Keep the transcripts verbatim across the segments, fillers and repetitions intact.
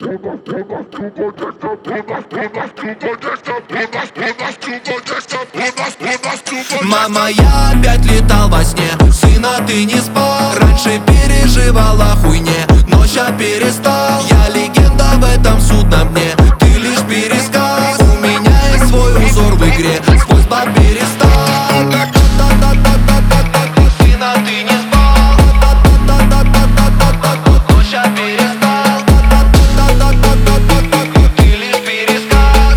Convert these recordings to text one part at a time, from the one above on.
Мама, я опять летал во сне, сына, ты не спал. Раньше переживал о хуйне, но ща перестал. Я легенда в этом судном дне, ты лишь пересказ. У меня есть свой узор в игре, свой спад перестал. Сына, ты не спал, но ща перестал. Ты лишь пересказ,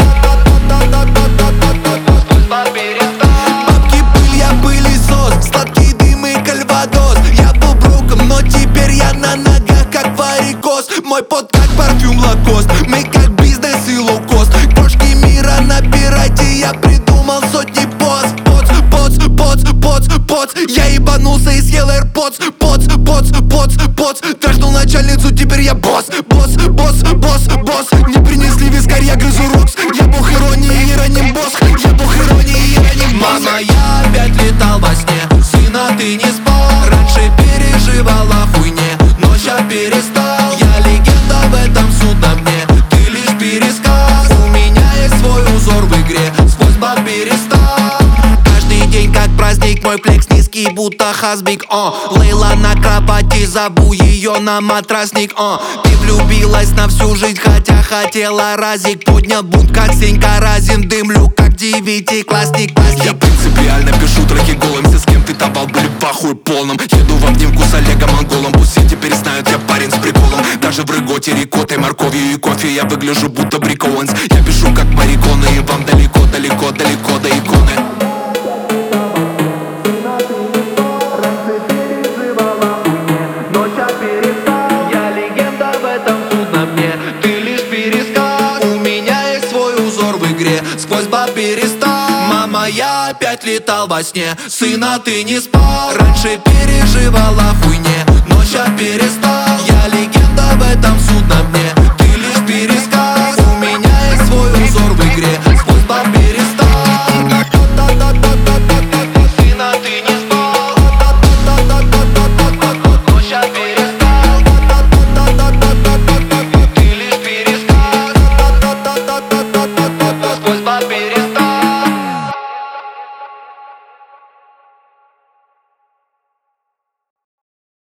свой спад перестал. Бабки, пыль, я пылесос, сладкий дым и кальвадос. Я был броком, но теперь я на ногах, как варикоз. Мой пот как парфюм Лакост, мы как бизнес и лоукост. Крошки мира набирайте, я придумал сотни поц. Поц, поц, поц, поц, поц. Я ебанулся и съел AirPods. Поц, поц, поц, поц. Трахнул начальницу, теперь я босс. Босс, босс, босс, босс. Не принесли вискарь, я грызу рокс. Я бог иронии, Ироним босс. Я бог иронии, Ироним босс. Мама, я опять летал во сне, сына, ты не спал. Раньше переживал о хуйне, но ща перестал. Я легенда в этом судном дне, ты лишь пересказ. У меня есть свой узор в игре, свой спад перестал. Каждый день как праздник, мой флекс низкий, будто хазбик. О, Лейла на кровати, зову ее на матрасник. О, ты влюбилась на всю жизнь, хотя хотела разик. Поднял бунт, как Сенька Разин, дымлю, как девятиклассник. Я принципиально пишу треки голым. Все, с кем ты табал, были в ахуе полном. Еду в обнимку с Олегом Монголом. Пусть все теперь знают, я парень с приколом. Даже в рыготе, рикотой, морковью и кофе я выгляжу будто брикоуэнс. Я пишу как мариконы, и вам далеко, далеко, далеко до иконы. Я легенда в этом судном дне, ты лишь пересказ. У меня есть свой узор в игре, сквозь баб перестал. Мама, я опять летал во сне, сына, ты не спал. Раньше переживал о хуйне, но ща перестал. Я легенда в этом судном дне,